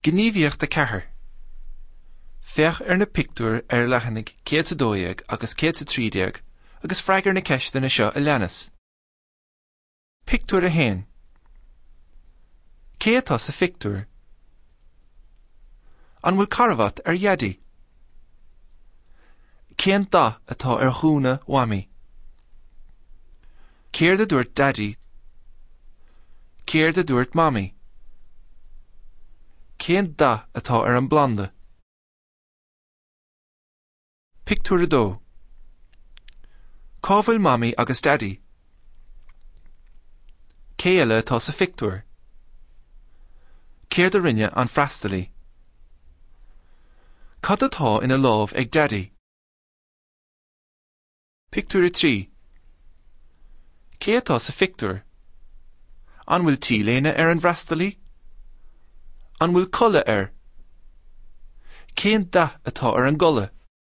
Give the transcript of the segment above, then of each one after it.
Gníomhaíocht de chathair. Feach na pictiúr leathannig 102 agus 130 agus freigar na ceistena seo a leanas. Pictiúr a hain. Cé atá sa pictiúr? An bhfuil carvat iadi. Céan dá atá chúna wami. Céir de dúirt daddy. Céir de dúirt mami. Céan dá atá an blonde. Pictiúr dó. Cá bhfuil mami agus daddy? Cé eile atá sa pictiúr? Céir de rinne an freastalí. Cad atá ina lámh ag daddy? Pictiúr 3. Cé atá sa pictiúr? An bhfuil tíléine an freastalí? An bhfuil colle Céan dá atá an golle?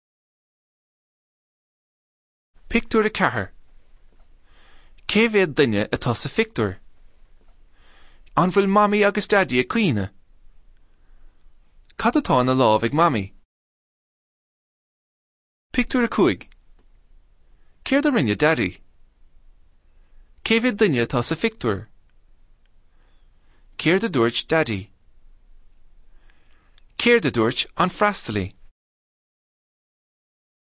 Pictiúr 4. Cé bhéad duine atá sa pictiúr? An bhfuil mami agus daddy a cuine? Cad atá ina lámh ag mami? Pictiúr 5. Céir de rinne daddy? Cé bhéad duine atá sa pictiúr? Céir de dúirt daddy? Céir de dúirt an freastalí?